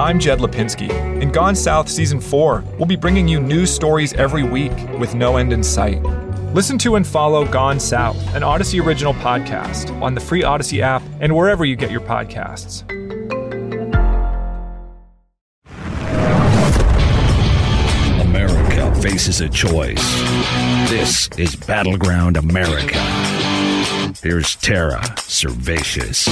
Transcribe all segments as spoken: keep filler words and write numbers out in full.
I'm Jed Lipinski. In Gone South Season four, we'll be bringing you news stories every week with no end in sight. Listen to and follow Gone South, an Odyssey original podcast, on the free Odyssey app and wherever you get your podcasts. America faces a choice. This is Battleground America. Here's Tara Servatius.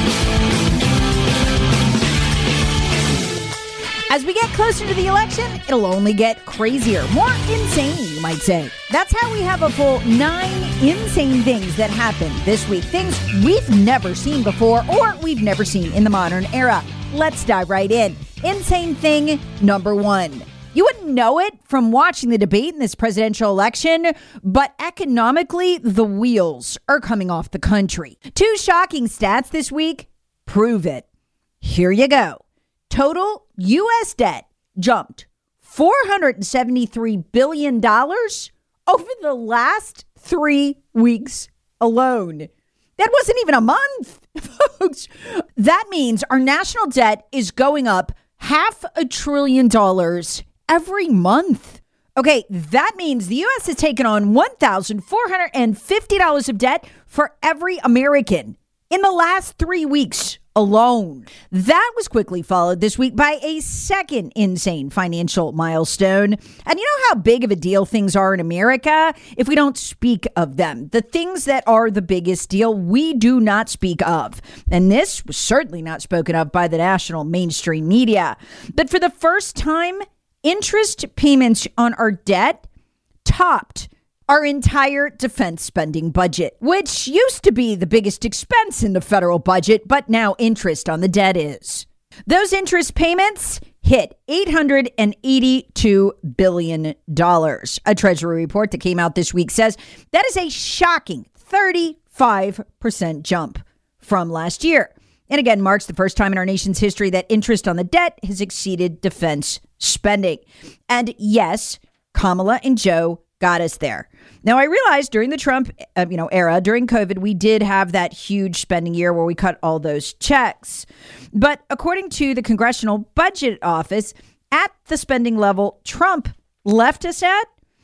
As we get closer to the election, it'll only get crazier, more insane, you might say. That's how we have a full nine insane things that happened this week. Things we've never seen before or we've never seen in the modern era. Let's dive right in. Insane thing number one. You wouldn't know it from watching the debate in this presidential election, but economically, the wheels are coming off the country. Two shocking stats this week prove it. Here you go. Total U S debt jumped four hundred seventy-three billion dollars over the last three weeks alone. That wasn't even a month, folks. That means our national debt is going up half a trillion dollars every month. Okay, that means the U S has taken on one thousand four hundred fifty dollars of debt for every American in the last three weeks alone. That was quickly followed this week by a second insane financial milestone. And you know how big of a deal things are in America if we don't speak of them? The things that are the biggest deal, we do not speak of. And this was certainly not spoken of by the national mainstream media. But for the first time, interest payments on our debt topped our entire defense spending budget, which used to be the biggest expense in the federal budget, but now interest on the debt is. Those interest payments hit eight hundred eighty-two billion dollars. A Treasury report that came out this week says that is a shocking thirty-five percent jump from last year. And again, marks the first time in our nation's history that interest on the debt has exceeded defense spending. And yes, Kamala and Joe got us there. Now, I realized during the Trump uh, you know, era, during COVID, we did have that huge spending year where we cut all those checks. But according to the Congressional Budget Office, at the spending level Trump left us at,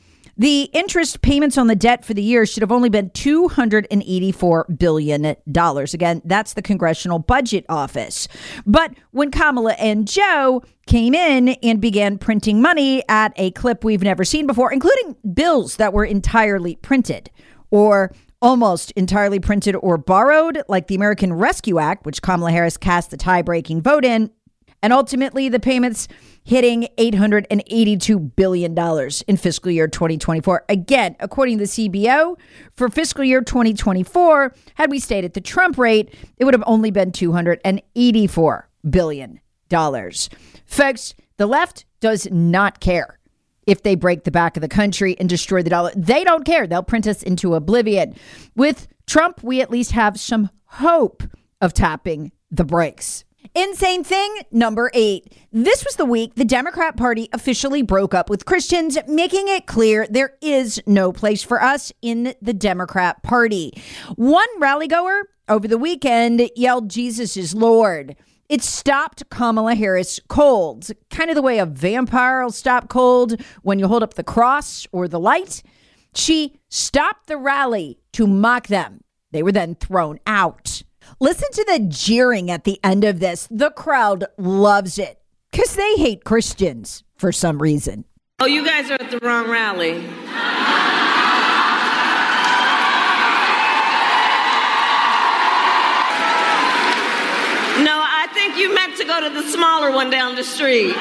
the interest payments on the debt for the year should have only been two hundred eighty-four billion dollars. Again, that's the Congressional Budget Office. But when Kamala and Joe came in and began printing money at a clip we've never seen before, including bills that were entirely printed or almost entirely printed or borrowed, like the American Rescue Act, which Kamala Harris cast the tie-breaking vote in, and ultimately the payments hitting eight hundred eighty-two billion dollars in fiscal year twenty twenty-four. Again, according to the C B O, for fiscal year twenty twenty-four, had we stayed at the Trump rate, it would have only been two hundred eighty-four billion dollars. Folks, the left does not care if they break the back of the country and destroy the dollar. They don't care. They'll print us into oblivion. With Trump, we at least have some hope of tapping the brakes. Insane thing number eight. This was the week the Democrat Party officially broke up with Christians, making it clear there is no place for us in the Democrat Party. One rallygoer over the weekend yelled, "Jesus is Lord." It stopped Kamala Harris cold, kind of the way a vampire will stop cold when you hold up the cross or the light. She stopped the rally to mock them. They were then thrown out. Listen to the jeering at the end of this. The crowd loves it because they hate Christians for some reason. Oh, you guys are at the wrong rally. No, I think you meant to go to the smaller one down the street.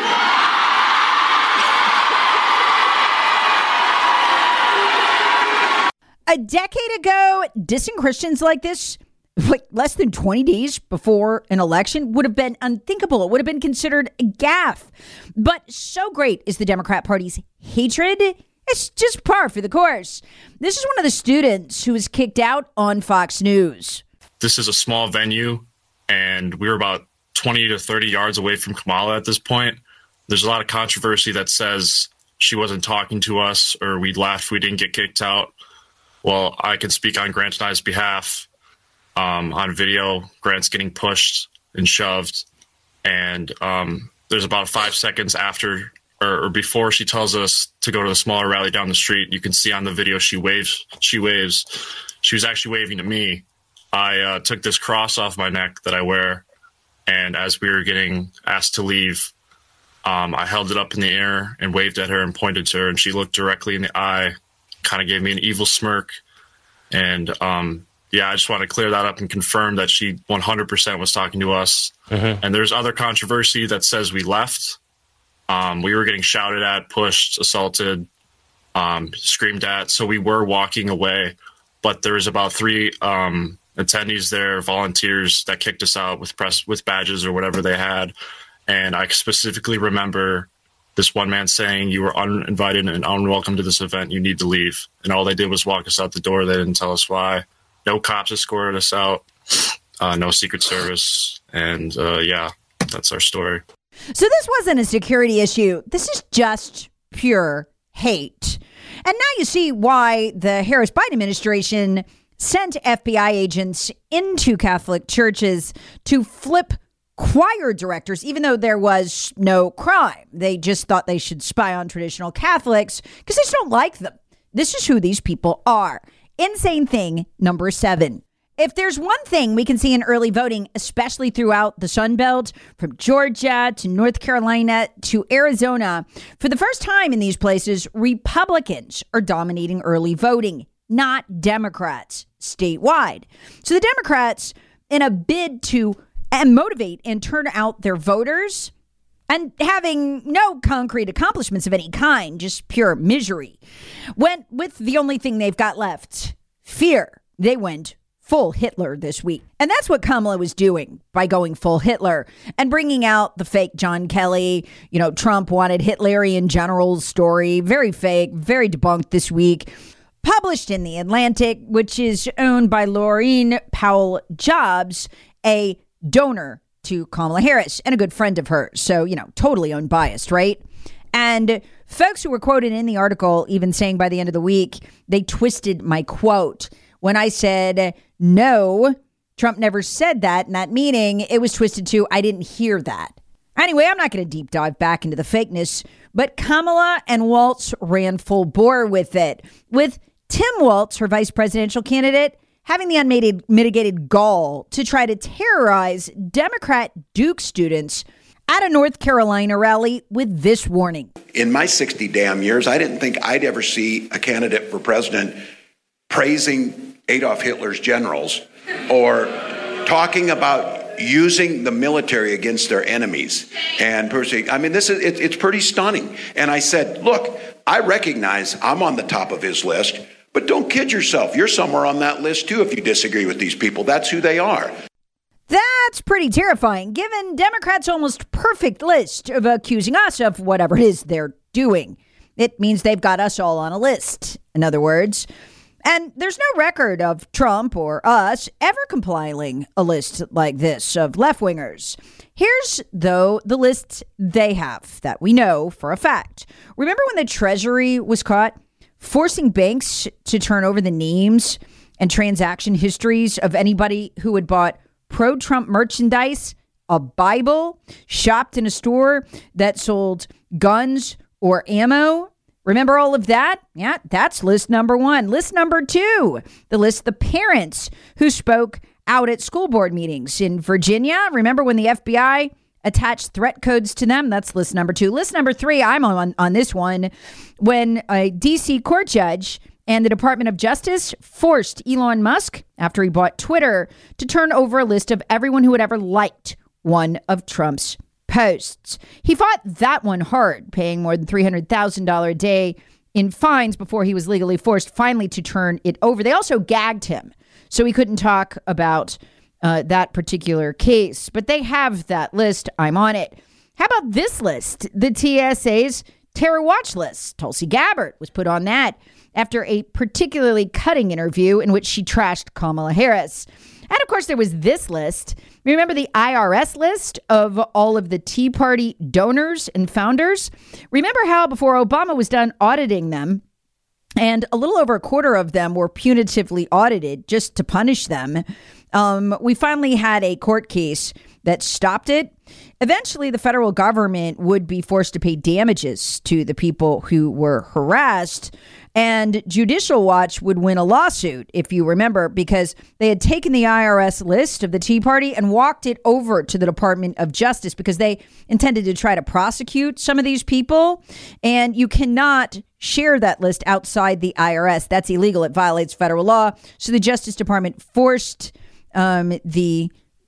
A decade ago, dissing Christians like this, like less than twenty days before an election, would have been unthinkable. It would have been considered a gaffe. But so great is the Democrat Party's hatred, it's just par for the course. This is one of the students who was kicked out on Fox News. This is a small venue, and we were about twenty to thirty yards away from Kamala at this point. There's a lot of controversy that says she wasn't talking to us or we left, we didn't get kicked out. Well, I can speak on Grant and I's behalf. Um, on video, Grant's getting pushed and shoved, and um, there's about five seconds after or, or before she tells us to go to the smaller rally down the street. You can see on the video she waves. She waves. She was actually waving to me. I uh, took this cross off my neck that I wear, and as we were getting asked to leave, um, I held it up in the air and waved at her and pointed to her, and she looked directly in the eye, kind of gave me an evil smirk, and um, yeah, I just want to clear that up and confirm that she one hundred percent was talking to us. Mm-hmm. And there's other controversy that says we left. Um, we were getting shouted at, pushed, assaulted, um, screamed at, so we were walking away. But there was about three um, attendees there, volunteers, that kicked us out with press with badges or whatever they had. And I specifically remember this one man saying, "You were uninvited and unwelcome to this event. You need to leave." And all they did was walk us out the door. They didn't tell us why. No cops escorted us out. Uh, no Secret Service. And uh, yeah, that's our story. So this wasn't a security issue. This is just pure hate. And now you see why the Harris-Biden administration sent F B I agents into Catholic churches to flip choir directors, even though there was no crime. They just thought they should spy on traditional Catholics because they just don't like them. This is who these people are. Insane thing number seven. If there's one thing we can see in early voting, especially throughout the Sun Belt, from Georgia to North Carolina to Arizona, for the first time in these places, Republicans are dominating early voting, not Democrats statewide. So the Democrats, in a bid to motivate and turn out their voters, and having no concrete accomplishments of any kind, just pure misery, went with the only thing they've got left, fear. They went full Hitler this week. And that's what Kamala was doing by going full Hitler and bringing out the fake John Kelly, you know, Trump wanted Hitlerian generals story. Very fake, very debunked this week. Published in The Atlantic, which is owned by Laureen Powell Jobs, a donor to Kamala Harris and a good friend of hers. So, you know, totally unbiased, right? And folks who were quoted in the article even saying by the end of the week, they twisted my quote. When I said, no, Trump never said that in that meeting, it was twisted to, I didn't hear that. Anyway, I'm not going to deep dive back into the fakeness, but Kamala and Waltz ran full bore with it, with Tim Waltz, her vice presidential candidate, having the unmitigated gall to try to terrorize Democrat Duke students at a North Carolina rally with this warning. In my sixty damn years, I didn't think I'd ever see a candidate for president praising Adolf Hitler's generals or talking about using the military against their enemies. And I mean, this is it, it's pretty stunning. And I said, look, I recognize I'm on the top of his list, but don't kid yourself. You're somewhere on that list, too, if you disagree with these people. That's who they are. That's pretty terrifying, given Democrats' almost perfect list of accusing us of whatever it is they're doing. It means they've got us all on a list, in other words. And there's no record of Trump or us ever compiling a list like this of left-wingers. Here's, though, the list they have that we know for a fact. Remember when the Treasury was caught forcing banks to turn over the names and transaction histories of anybody who had bought pro-Trump merchandise, a Bible, shopped in a store that sold guns or ammo? Remember all of that? Yeah, that's list number one. List number two, the list of the parents who spoke out at school board meetings in Virginia. Remember when the F B I attached threat codes to them? That's list number two. List number three, I'm on, on this one, when a D C court judge and the Department of Justice forced Elon Musk, after he bought Twitter, to turn over a list of everyone who had ever liked one of Trump's posts. He fought that one hard, paying more than three hundred thousand dollars a day in fines before he was legally forced finally to turn it over. They also gagged him, so he couldn't talk about uh, that particular case. But they have that list. I'm on it. How about this list? The T S A's terror watch list. Tulsi Gabbard was put on that after a particularly cutting interview in which she trashed Kamala Harris. And of course, there was this list. Remember the I R S list of all of the Tea Party donors and founders? Remember how before Obama was done auditing them, and a little over a quarter of them were punitively audited just to punish them, um, we finally had a court case that stopped it. Eventually, the federal government would be forced to pay damages to the people who were harassed. And Judicial Watch would win a lawsuit, if you remember, because they had taken the I R S list of the Tea Party and walked it over to the Department of Justice because they intended to try to prosecute some of these people. And you cannot share that list outside the I R S. That's illegal. It violates federal law. So the Justice Department forced um, the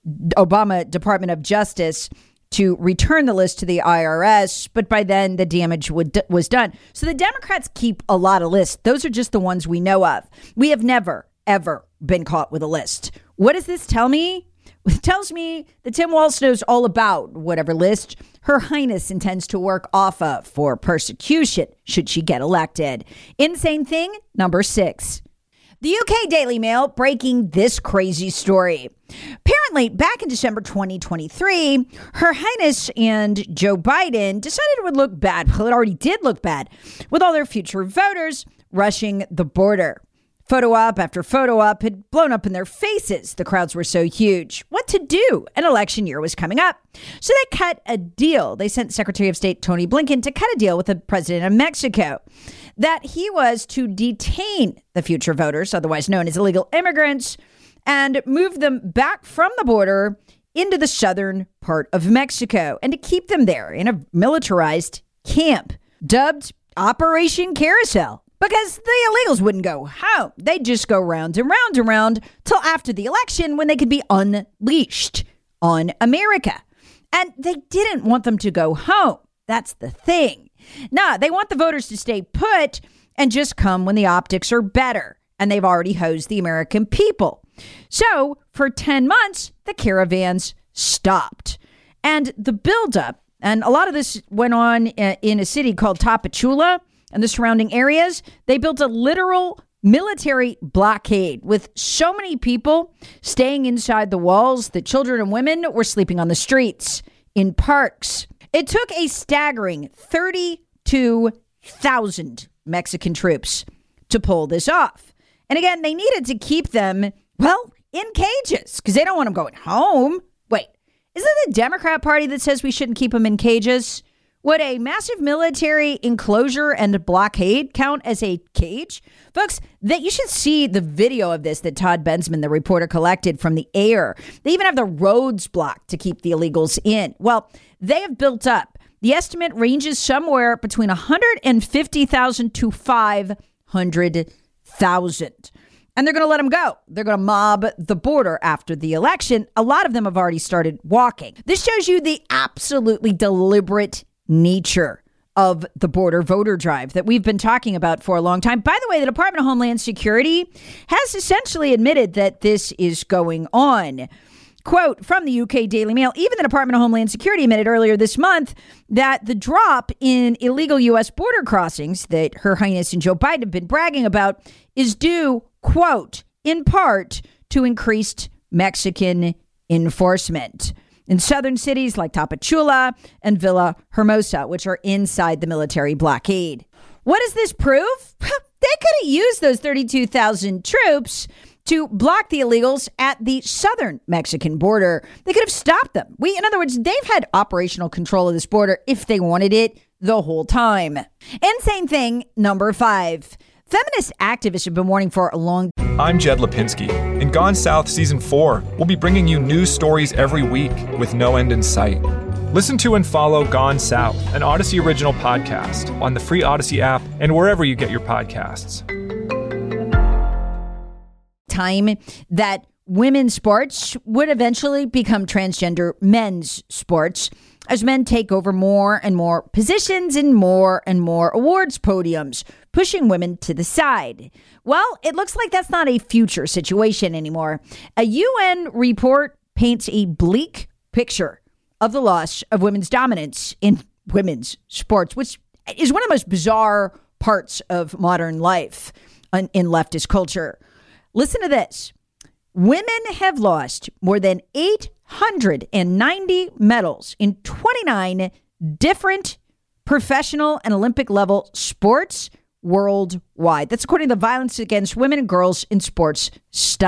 Obama Department of Justice to return the list to the I R S, but by then the damage would, was done. So the Democrats keep a lot of lists. Those are just the ones we know of. We have never, ever been caught with a list. What does this tell me? It tells me that Tim Walz knows all about whatever list Her Highness intends to work off of for persecution should she get elected. Insane thing number six. The U K Daily Mail breaking this crazy story. Apparently, back in December twenty twenty-three, Her Highness and Joe Biden decided it would look bad. Well, it already did look bad with all their future voters rushing the border. Photo op after photo op had blown up in their faces. The crowds were so huge. What to do? An election year was coming up. So they cut a deal. They sent Secretary of State Tony Blinken to cut a deal with the president of Mexico that he was to detain the future voters, otherwise known as illegal immigrants, and move them back from the border into the southern part of Mexico and to keep them there in a militarized camp dubbed Operation Carousel. Because the illegals wouldn't go home. They'd just go round and round and round till after the election when they could be unleashed on America. And they didn't want them to go home. That's the thing. Nah, they want the voters to stay put and just come when the optics are better. And they've already hosed the American people. So for ten months, the caravans stopped. And the buildup, and a lot of this went on in a city called Tapachula and the surrounding areas. They built a literal military blockade with so many people staying inside the walls that children and women were sleeping on the streets, in parks. It took a staggering thirty-two thousand Mexican troops to pull this off. And again, they needed to keep them, well, in cages because they don't want them going home. Wait, isn't it the Democrat Party that says we shouldn't keep them in cages? Would a massive military enclosure and blockade count as a cage? Folks, that you should see the video of this that Todd Bensman, the reporter, collected from the air. They even have the roads blocked to keep the illegals in. Well, they have built up. The estimate ranges somewhere between one hundred fifty thousand to five hundred thousand. And they're going to let them go. They're going to mob the border after the election. A lot of them have already started walking. This shows you the absolutely deliberate nature of the border voter drive that we've been talking about for a long time. By the way, the Department of Homeland Security has essentially admitted that this is going on. Quote from the U K Daily Mail, even the Department of Homeland Security admitted earlier this month that the drop in illegal U S border crossings that Her Highness and Joe Biden have been bragging about is due, quote, in part to increased Mexican enforcement in southern cities like Tapachula and Villa Hermosa, which are inside the military blockade. What does this prove? They could have used those thirty-two thousand troops to block the illegals at the southern Mexican border. They could have stopped them. We, in other words, they've had operational control of this border if they wanted it the whole time. Insane thing number five. Feminist activists have been warning for a long time. I'm Jed Lipinski. In Gone South Season four, we'll be bringing you news stories every week with no end in sight. Listen to and follow Gone South, an Odyssey original podcast on the free Odyssey app and wherever you get your podcasts. Time that women's sports would eventually become transgender men's sports as men take over more and more positions and more and more awards podiums, pushing women to the side. Well, it looks like that's not a future situation anymore. A U N report paints a bleak picture of the loss of women's dominance in women's sports, which is one of the most bizarre parts of modern life in leftist culture. Listen to this. Women have lost more than eight hundred ninety medals in twenty-nine different professional and Olympic level sports worldwide. That's according to the Violence Against Women and Girls in Sports study.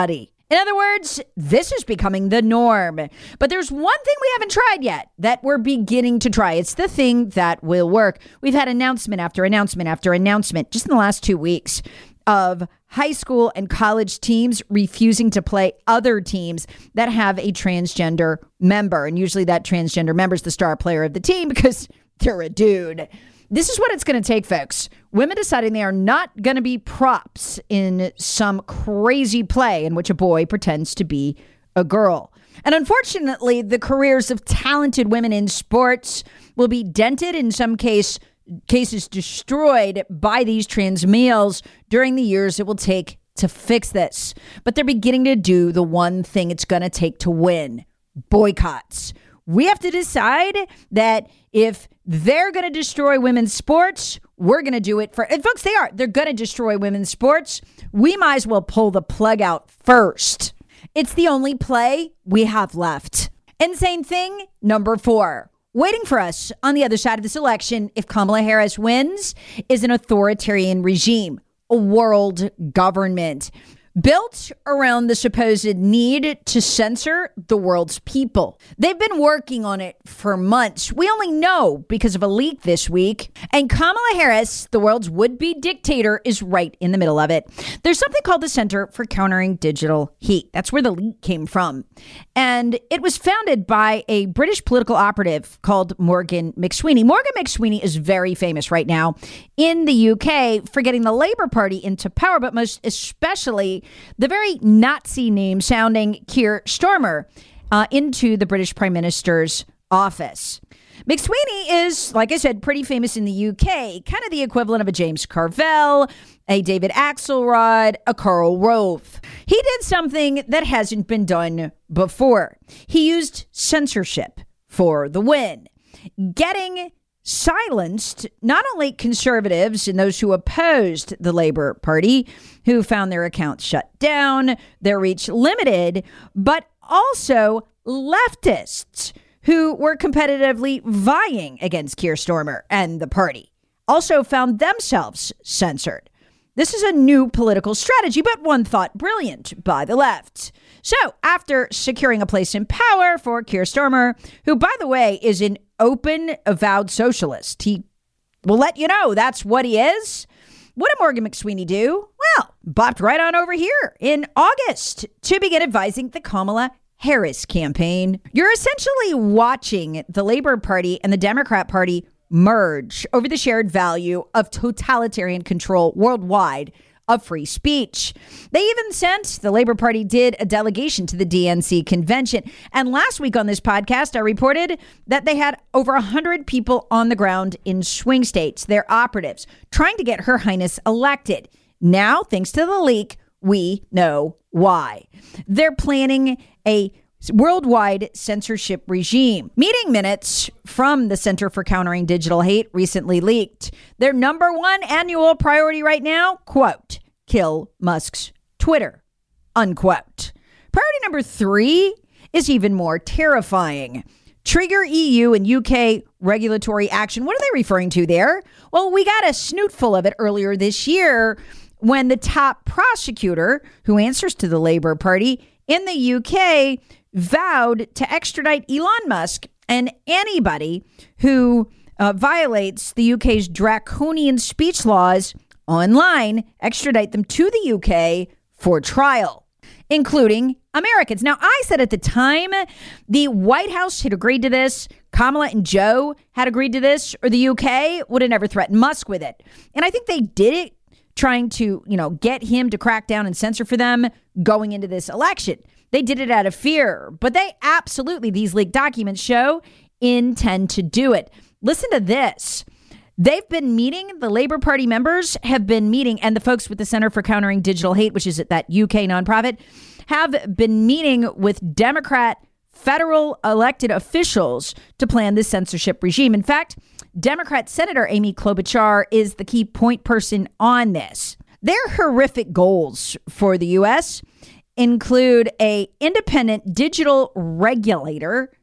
In other words, this is becoming the norm. But there's one thing we haven't tried yet that we're beginning to try. It's the thing that will work. We've had announcement after announcement after announcement just in the last two weeks of high school and college teams refusing to play other teams that have a transgender member. And usually that transgender member is the star player of the team because they're a dude. This is what it's going to take, folks. Women deciding they are not going to be props in some crazy play in which a boy pretends to be a girl. And unfortunately, the careers of talented women in sports will be dented, in some case, cases destroyed by these trans males during the years it will take to fix this. But they're beginning to do the one thing it's going to take to win: boycotts. We have to decide that if they're going to destroy women's sports, we're going to do it for, and folks, they are. They're going to destroy women's sports. We might as well pull the plug out first. It's the only play we have left. Insane thing number four. Waiting for us on the other side of this election, if Kamala Harris wins, is an authoritarian regime, a world government built around the supposed need to censor the world's people. They've been working on it for months. We only know because of a leak this week. And Kamala Harris, the world's would-be dictator, is right in the middle of it. There's something called the Center for Countering Digital Hate. That's where the leak came from. And it was founded by a British political operative called Morgan McSweeney. Morgan McSweeney is very famous right now in the U K for getting the Labour Party into power, but most especially the very Nazi name sounding Keir Starmer uh, into the British Prime Minister's office. McSweeney is, like I said, pretty famous in the U K, kind of the equivalent of a James Carville, a David Axelrod, a Karl Rove. He did something that hasn't been done before. He used censorship for the win, getting silenced not only conservatives and those who opposed the Labour Party, who found their accounts shut down, their reach limited, but also leftists who were competitively vying against Keir Starmer and the party, also found themselves censored. This is a new political strategy, but one thought brilliant by the left. So after securing a place in power for Keir Starmer, who, by the way, is an open, avowed socialist, he will let you know that's what he is. What did Morgan McSweeney do? Well, bopped right on over here in August to begin advising the Kamala Harris campaign. You're essentially watching the Labour Party and the Democrat Party merge over the shared value of totalitarian control worldwide of free speech. They even sent, the Labour Party did a delegation to the D N C convention. And last week on this podcast, I reported that they had over one hundred people on the ground in swing states, their operatives, trying to get Her Highness elected. Now, thanks to the leak, we know why. They're planning a worldwide censorship regime. Meeting minutes from the Center for Countering Digital Hate recently leaked. Their number one annual priority right now, quote, kill Musk's Twitter, unquote. Priority number three is even more terrifying. Trigger E U and U K regulatory action. What are they referring to there? Well, we got a snootful of it earlier this year when the top prosecutor, who answers to the Labour Party in the U K, vowed to extradite Elon Musk and anybody who uh, violates the U K's draconian speech laws online, extradite them to the U K for trial, including Americans. Now, I said at the time the White House had agreed to this, Kamala and Joe had agreed to this, or the U K would have never threatened Musk with it. And I think they did it trying to, you know, get him to crack down and censor for them going into this election. They did it out of fear, but they absolutely, these leaked documents show, intend to do it. Listen to this. They've been meeting, the Labour Party members have been meeting, and the folks with the Center for Countering Digital Hate, which is that U K nonprofit, have been meeting with Democrat federal elected officials to plan this censorship regime. In fact, Democrat Senator Amy Klobuchar is the key point person on this. Their horrific goals for the U S include a independent digital regulator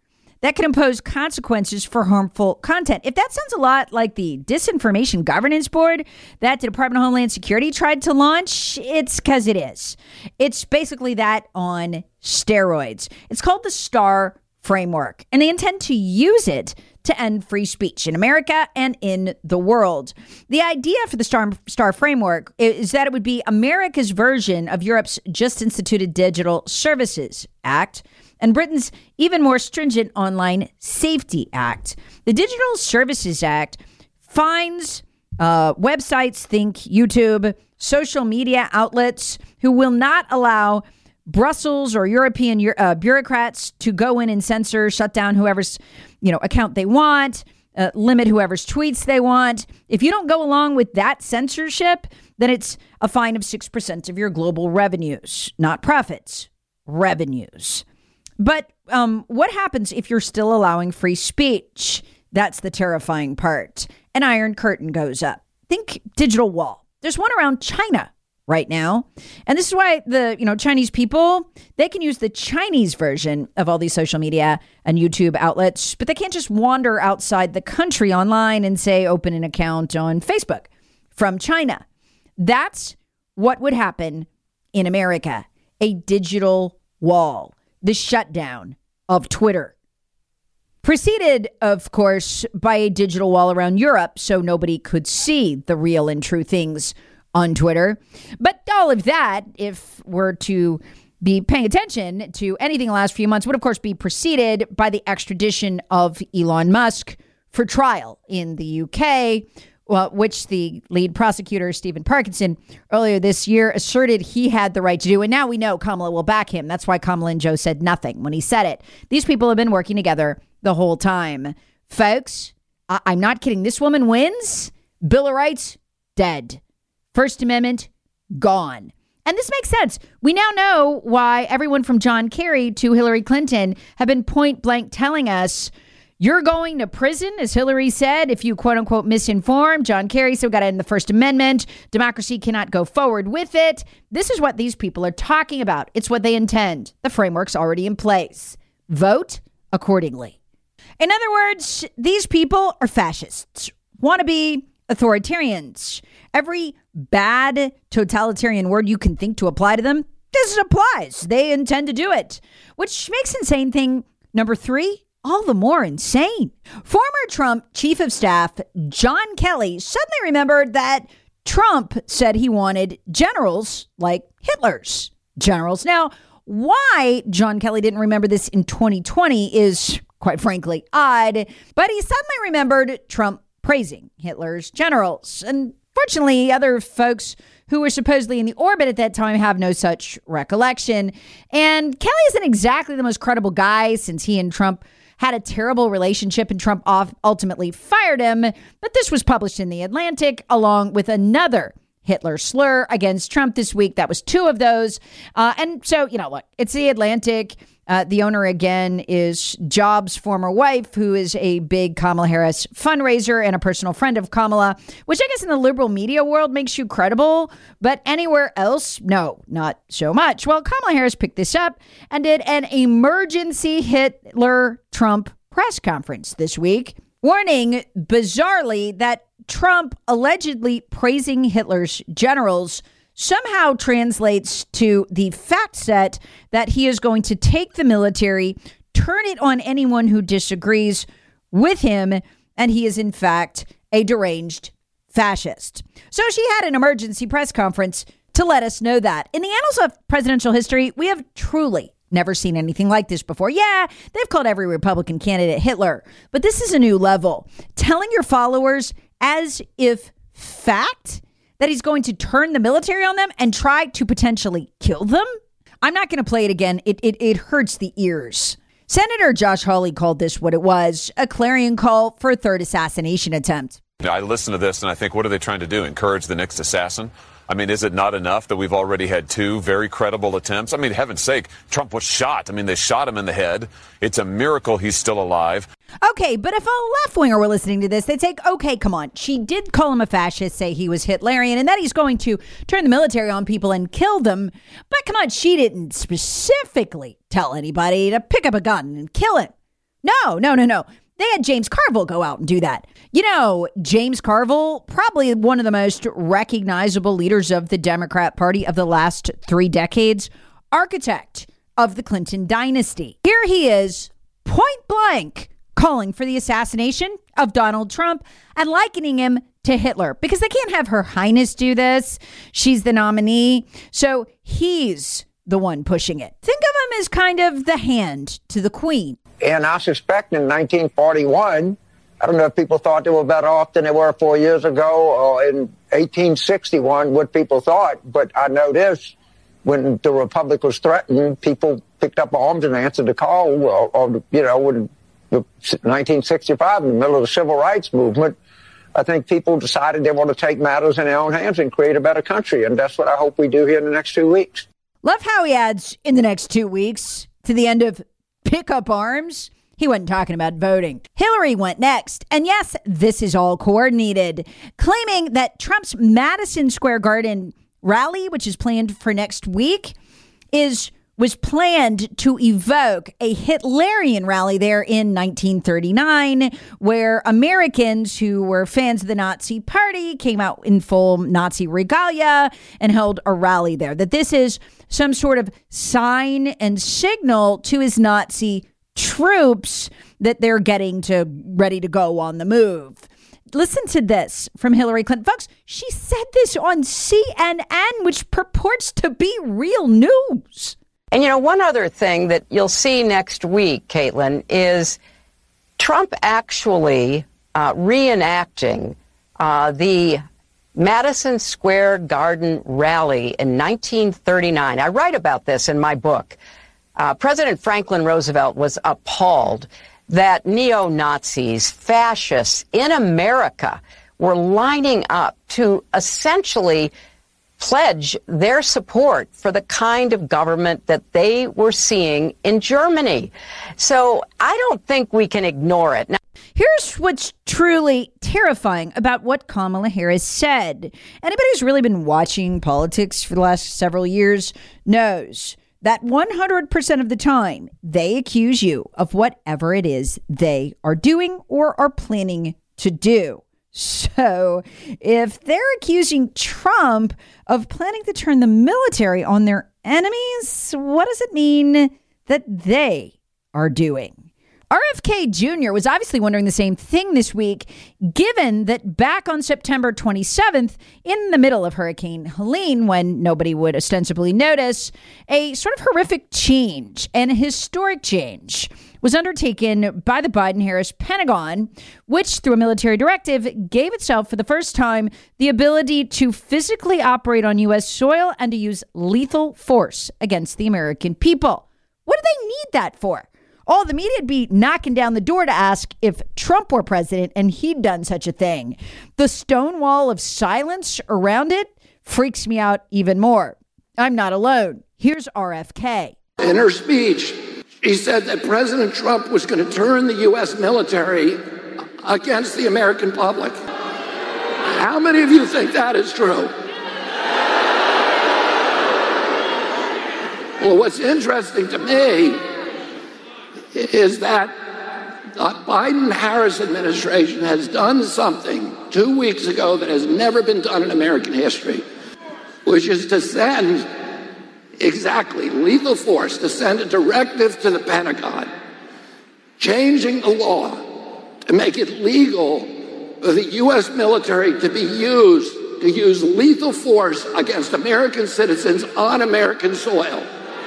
that can impose consequences for harmful content. If that sounds a lot like the Disinformation Governance Board that the Department of Homeland Security tried to launch, it's because it is. It's basically that on steroids. It's called the STAR Framework, and they intend to use it to end free speech in America and in the world. The idea for the STAR, STAR Framework is that it would be America's version of Europe's just instituted Digital Services Act and Britain's even more stringent Online Safety Act. The Digital Services Act fines uh, websites, think YouTube, social media outlets who will not allow Brussels or European uh, bureaucrats to go in and censor, shut down whoever's, you know, account they want, uh, limit whoever's tweets they want. If you don't go along with that censorship, then it's a fine of six percent of your global revenues, not profits, revenues. But um, what happens if you're still allowing free speech? That's the terrifying part. An iron curtain goes up. Think digital wall. There's one around China right now. And this is why the, you know, Chinese people, they can use the Chinese version of all these social media and YouTube outlets, but they can't just wander outside the country online and say, open an account on Facebook from China. That's what would happen in America. A digital wall, the shutdown of Twitter. Preceded, of course, by a digital wall around Europe so nobody could see the real and true things on Twitter. But all of that, if we're to be paying attention to anything in the last few months, would of course be preceded by the extradition of Elon Musk for trial in the U K, well, which the lead prosecutor, Stephen Parkinson, earlier this year asserted he had the right to do. And now we know Kamala will back him. That's why Kamala and Joe said nothing when he said it. These people have been working together the whole time. Folks, I- I'm not kidding. This woman wins. Bill of Rights, dead. First Amendment, gone. And this makes sense. We now know why everyone from John Kerry to Hillary Clinton have been point blank telling us, you're going to prison, as Hillary said, if you quote unquote misinform. John Kerry said we got to end the First Amendment. Democracy cannot go forward with it. This is what these people are talking about. It's what they intend. The framework's already in place. Vote accordingly. In other words, these people are fascists, wannabe authoritarians. Every bad totalitarian word you can think to apply to them, this applies. They intend to do it, which makes insane thing number three all the more insane. Former Trump chief of staff John Kelly suddenly remembered that Trump said he wanted generals like Hitler's generals. Now, why John Kelly didn't remember this in twenty twenty is, quite frankly, odd, but he suddenly remembered Trump praising Hitler's generals. And fortunately, other folks who were supposedly in the orbit at that time have no such recollection. And Kelly isn't exactly the most credible guy since he and Trump had a terrible relationship and Trump off ultimately fired him. But this was published in The Atlantic along with another Hitler slur against Trump this week. That was two of those. Uh, and so, you know, look, it's The Atlantic. Uh, the owner, again, is Jobs' former wife, who is a big Kamala Harris fundraiser and a personal friend of Kamala, which I guess in the liberal media world makes you credible. But anywhere else, no, not so much. Well, Kamala Harris picked this up and did an emergency Hitler-Trump press conference this week, warning, bizarrely, that Trump allegedly praising Hitler's generals somehow translates to the fact set that he is going to take the military, turn it on anyone who disagrees with him, and he is in fact a deranged fascist. So she had an emergency press conference to let us know that. In the annals of presidential history, we have truly never seen anything like this before. Yeah, they've called every Republican candidate Hitler, but this is a new level. Telling your followers as if fact that he's going to turn the military on them and try to potentially kill them? I'm not going to play it again. It, it it hurts the ears. Senator Josh Hawley called this what it was, a clarion call for a third assassination attempt. I listen to this and I think, what are they trying to do? Encourage the next assassin? I mean, is it not enough that we've already had two very credible attempts? I mean, heaven's sake, Trump was shot. I mean, they shot him in the head. It's a miracle he's still alive. Okay, but if a left-winger were listening to this, they'd say, okay, come on. She did call him a fascist, say he was Hitlerian, and that he's going to turn the military on people and kill them. But come on, she didn't specifically tell anybody to pick up a gun and kill him. No, no, no, no. They had James Carville go out and do that. You know, James Carville, probably one of the most recognizable leaders of the Democrat Party of the last three decades, architect of the Clinton dynasty. Here he is, point blank, calling for the assassination of Donald Trump and likening him to Hitler, because they can't have Her Highness do this. She's the nominee. So he's the one pushing it. Think of him as kind of the hand to the Queen. And I suspect in nineteen forty-one, I don't know if people thought they were better off than they were four years ago, or in eighteen sixty-one, what people thought. But I know this, when the Republic was threatened, people picked up arms and answered the call. Or, or you know, when nineteen sixty-five, in the middle of the Civil Rights Movement, I think people decided they want to take matters in their own hands and create a better country. And that's what I hope we do here in the next two weeks. Love how he adds in the next two weeks to the end of pick up arms. He wasn't talking about voting. Hillary went next. And yes, this is all coordinated, claiming that Trump's Madison Square Garden rally, which is planned for next week, is was planned to evoke a Hitlerian rally there in nineteen thirty-nine, where Americans who were fans of the Nazi Party came out in full Nazi regalia and held a rally there. That this is some sort of sign and signal to his Nazi troops that they're getting to ready to go on the move. Listen to this from Hillary Clinton. Folks, she said this on C N N, which purports to be real news. And, you know, one other thing that you'll see next week, Caitlin, is Trump actually uh, reenacting uh, the Madison Square Garden rally in nineteen thirty-nine. I write about this in my book. Uh, President Franklin Roosevelt was appalled that neo-Nazis, fascists in America were lining up to essentially pledge their support for the kind of government that they were seeing in Germany. So I don't think we can ignore it. Now, here's what's truly terrifying about what Kamala Harris said. Anybody who's really been watching politics for the last several years knows that one hundred percent of the time they accuse you of whatever it is they are doing or are planning to do. So if they're accusing Trump of planning to turn the military on their enemies, what does it mean that they are doing? R F K Junior was obviously wondering the same thing this week, given that back on September twenty-seventh, in the middle of Hurricane Helene, when nobody would ostensibly notice, a sort of horrific change and a historic change was undertaken by the Biden-Harris Pentagon, which, through a military directive, gave itself for the first time the ability to physically operate on U S soil and to use lethal force against the American people. What do they need that for? All the media would be knocking down the door to ask if Trump were president and he'd done such a thing. The stone wall of silence around it freaks me out even more. I'm not alone. Here's R F K. In her speech, she said that President Trump was going to turn the U S military against the American public. How many of you think that is true? Well, what's interesting to me is that the Biden-Harris administration has done something two weeks ago that has never been done in American history, which is to send exactly lethal force, to send a directive to the Pentagon, changing the law to make it legal for the U S military to be used to use lethal force against American citizens on American soil.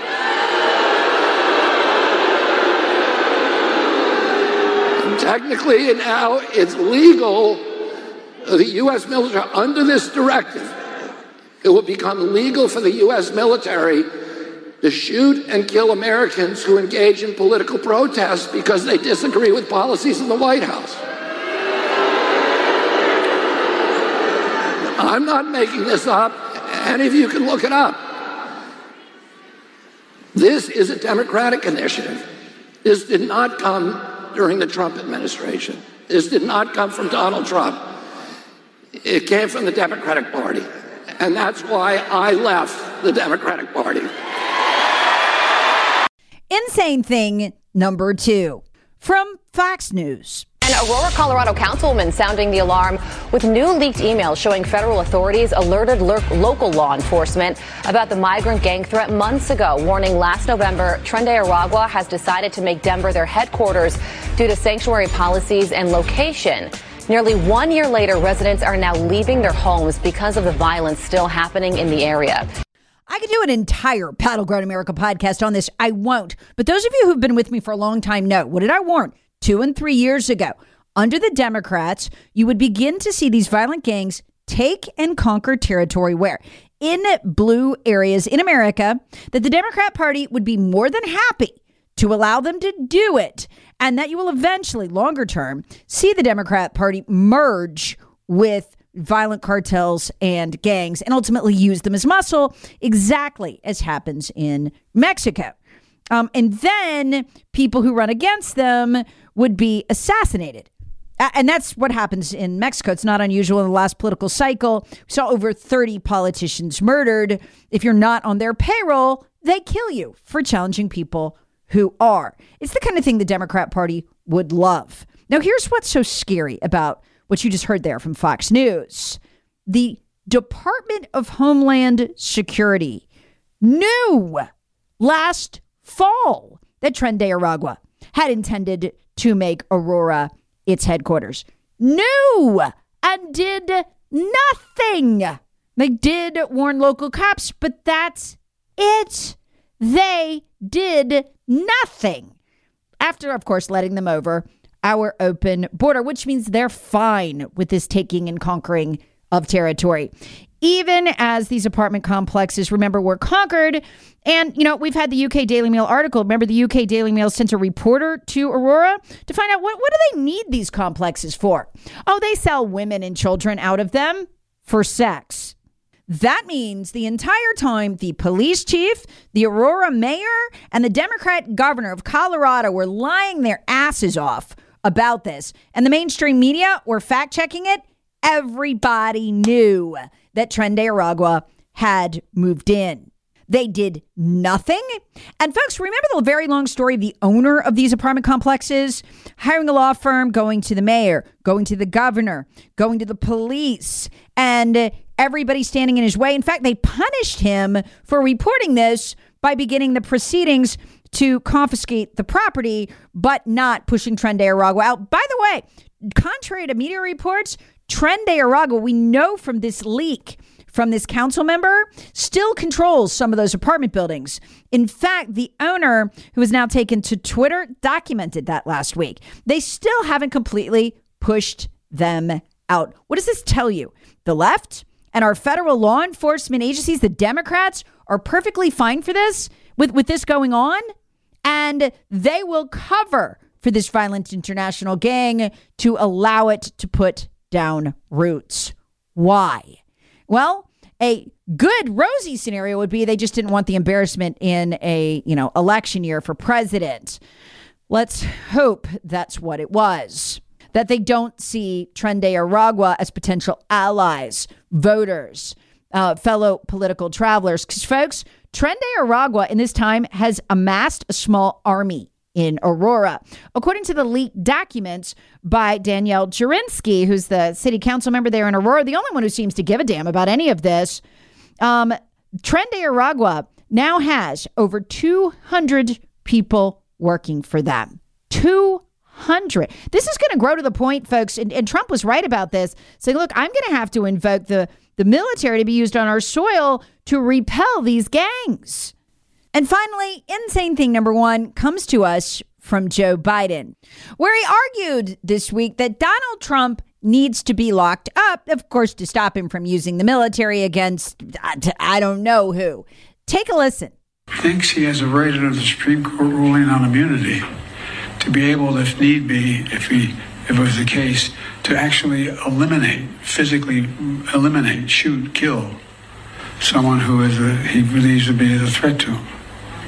Technically, now it's legal for the U S military, under this directive, it will become legal for the U S military to shoot and kill Americans who engage in political protests because they disagree with policies in the White House. I'm not making this up. Any of you can look it up. This is a Democratic initiative. This did not come during the Trump administration. This did not come from Donald Trump. It came from the Democratic Party. And that's why I left the Democratic Party. Insane thing number two. from Fox News. An Aurora, Colorado councilwoman sounding the alarm with new leaked emails showing federal authorities alerted lo- local law enforcement about the migrant gang threat months ago, warning last November Tren de Aragua has decided to make Denver their headquarters due to sanctuary policies and location. Nearly one year later, residents are now leaving their homes because of the violence still happening in the area. I could do an entire Battleground America podcast on this. I won't. But those of you who've been with me for a long time know, what did I warn? Two and three years ago, under the Democrats, you would begin to see these violent gangs take and conquer territory where? In blue areas in America, that the Democrat Party would be more than happy to allow them to do it, and that you will eventually, longer term, see the Democrat Party merge with violent cartels and gangs and ultimately use them as muscle, exactly as happens in Mexico. Um, and then people who run against them would be assassinated. Uh, and that's what happens in Mexico. It's not unusual in the last political cycle. We saw over thirty politicians murdered. If you're not on their payroll, they kill you for challenging people who are. It's the kind of thing the Democrat Party would love. Now, here's what's so scary about what you just heard there from Fox News. The Department of Homeland Security knew last fall that Tren de Aragua had intended to make Aurora its headquarters. Knew and did nothing. They did warn local cops, but that's it. They did nothing. After, of course, letting them over our open border, which means they're fine with this taking and conquering of territory. Even as these apartment complexes, remember, were conquered. And, you know, we've had the U K Daily Mail article. Remember, the U K Daily Mail sent a reporter to Aurora to find out what, what do they need these complexes for? Oh, they sell women and children out of them for sex. That means the entire time the police chief, the Aurora mayor, and the Democrat governor of Colorado were lying their asses off about this, and the mainstream media were fact-checking it, everybody knew that Tren de Aragua had moved in. They did nothing. And folks, remember the very long story of the owner of these apartment complexes hiring a law firm, going to the mayor, going to the governor, going to the police, and everybody standing in his way. In fact, they punished him for reporting this by beginning the proceedings to confiscate the property, but not pushing Tren de Aragua out. By the way, contrary to media reports, Tren de Aragua, we know from this leak from this council member, still controls some of those apartment buildings. In fact, the owner, who is now taken to Twitter, documented that last week. They still haven't completely pushed them out. What does this tell you? The left and our federal law enforcement agencies, the Democrats, are perfectly fine for this, with, with this going on, and they will cover for this violent international gang to allow it to put down roots. Why? Well, a good rosy scenario would be they just didn't want the embarrassment in a, you know, election year for president. Let's hope that's what it was. That they don't see Tren de Aragua as potential allies, voters, uh, fellow political travelers. Because, folks, Tren de Aragua in this time has amassed a small army in Aurora. According to the leaked documents by Danielle Jurinsky, who's the city council member there in Aurora, the only one who seems to give a damn about any of this, um, Tren de Aragua now has over two hundred people working for them. two hundred. This is going to grow to the point, folks, and, and Trump was right about this, saying, look, I'm going to have to invoke the, the military to be used on our soil to repel these gangs. And finally, insane thing number one comes to us from Joe Biden, where he argued this week that Donald Trump needs to be locked up, of course, to stop him from using the military against, I don't know who. Take a listen. Thinks he has a right under the Supreme Court ruling on immunity to be able, if need be, if he, if it was the case, to actually eliminate, physically eliminate, shoot, kill someone who is a, he believes to be a threat to him.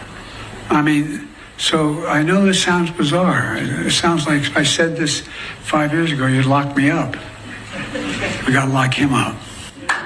I mean, so I know this sounds bizarre. It sounds like if I said this five years ago, you'd lock me up. We got to lock him up.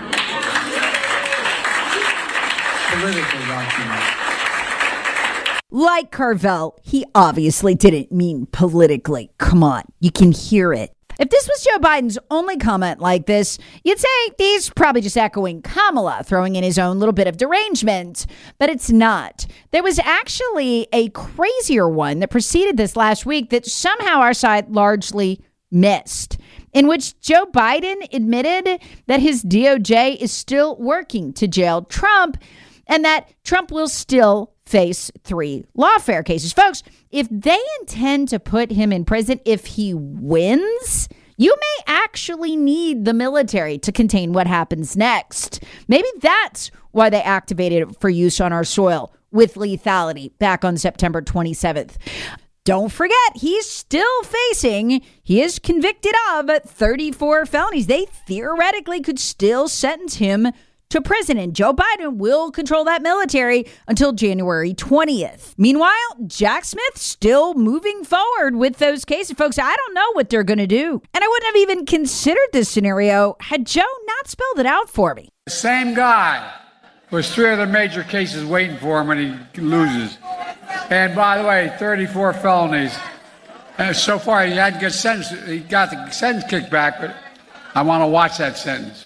Politically lock him up. Like Carvel, he obviously didn't mean politically. Come on, you can hear it. If this was Joe Biden's only comment like this, you'd say he's probably just echoing Kamala, throwing in his own little bit of derangement. But it's not. There was actually a crazier one that preceded this last week that somehow our side largely missed, in which Joe Biden admitted that his D O J is still working to jail Trump and that Trump will still face three lawfare cases. Folks, if they intend to put him in prison if he wins, you may actually need the military to contain what happens next. Maybe that's why they activated it for use on our soil with lethality back on September twenty-seventh. Don't forget, he's still facing, he is convicted of thirty-four felonies. They theoretically could still sentence him to prison, and Joe Biden will control that military until January twentieth. Meanwhile, Jack Smith still moving forward with those cases. Folks, I don't know what they're going to do. And I wouldn't have even considered this scenario had Joe not spelled it out for me. The same guy with three other major cases waiting for him when he loses. And by the way, thirty-four felonies. And so far, he hadn't got sentenced. He got the sentence kicked back, but I want to watch that sentence.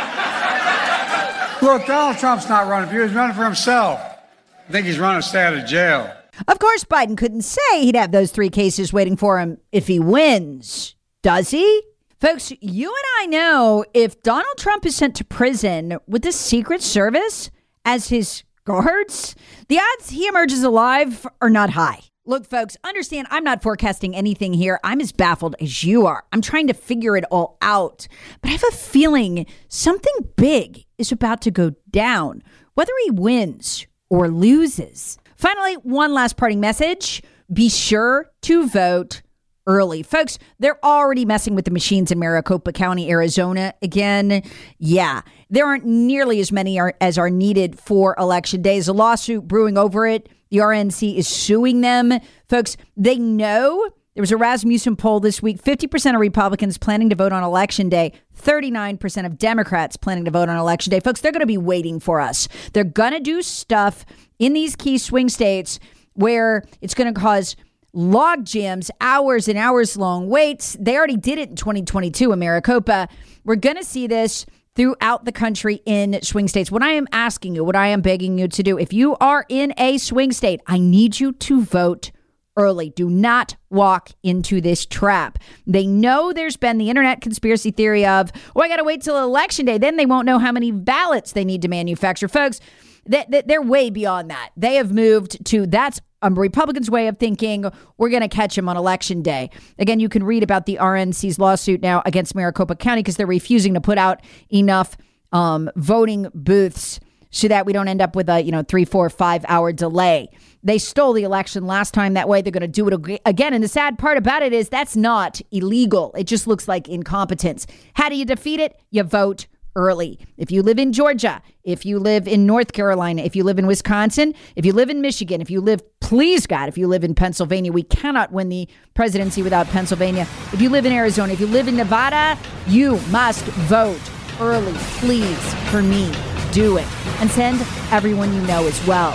Look, Donald Trump's not running for you. He's running for himself. I think he's running to stay out of jail. Of course, Biden couldn't say he'd have those three cases waiting for him if he wins. Does he? Folks, you and I know if Donald Trump is sent to prison with the Secret Service as his guards, the odds he emerges alive are not high. Look, folks, understand I'm not forecasting anything here. I'm as baffled as you are. I'm trying to figure it all out. But I have a feeling something big is about to go down, whether he wins or loses. Finally, one last parting message. Be sure to vote early. Folks, they're already messing with the machines in Maricopa County, Arizona again. Yeah, there aren't nearly as many are, as are needed for election days. A lawsuit brewing over it. The R N C is suing them. Folks, they know. There was a Rasmussen poll this week. fifty percent of Republicans planning to vote on election day. thirty-nine percent of Democrats planning to vote on election day. Folks, they're going to be waiting for us. They're going to do stuff in these key swing states where it's going to cause log jams, hours and hours long waits. They already did it in twenty twenty-two in Maricopa. We're going to see this throughout the country in swing states. What I am asking you, what I am begging you to do, if you are in a swing state, I need you to vote early. Do not walk into this trap. They know there's been the internet conspiracy theory of, oh, I got to wait till election day. Then they won't know how many ballots they need to manufacture. Folks, they're way beyond that. They have moved to that's a Republican's way of thinking. We're going to catch him on election day. Again, you can read about the R N C's lawsuit now against Maricopa County because they're refusing to put out enough um, voting booths so that we don't end up with a, you know, three, four, five hour delay. They stole the election last time that way. They're going to do it again. And the sad part about it is that's not illegal. It just looks like incompetence. How do you defeat it? You vote early. If you live in Georgia, if you live in North Carolina, if you live in Wisconsin, if you live in Michigan, if you live, please God, if you live in Pennsylvania, we cannot win the presidency without Pennsylvania. If you live in Arizona, if you live in Nevada, you must vote early. Please, for me, do it. And send everyone you know as well.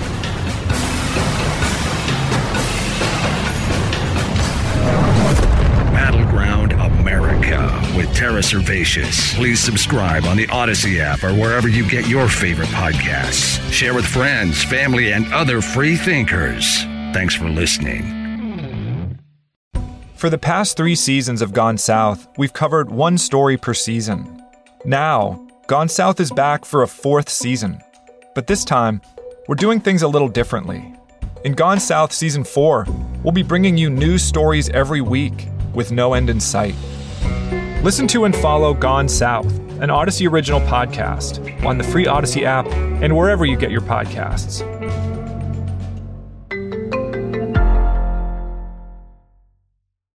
Battleground America with Tara Servatius. Please subscribe on the Odyssey app or wherever you get your favorite podcasts. Share with friends, family, and other free thinkers. Thanks for listening. For the past three seasons of Gone South, we've covered one story per season. Now, Gone South is back for a fourth season. But this time, we're doing things a little differently. In Gone South Season four, we'll be bringing you news stories every week with no end in sight. Listen to and follow Gone South, an Odyssey original podcast, on the free Odyssey app and wherever you get your podcasts.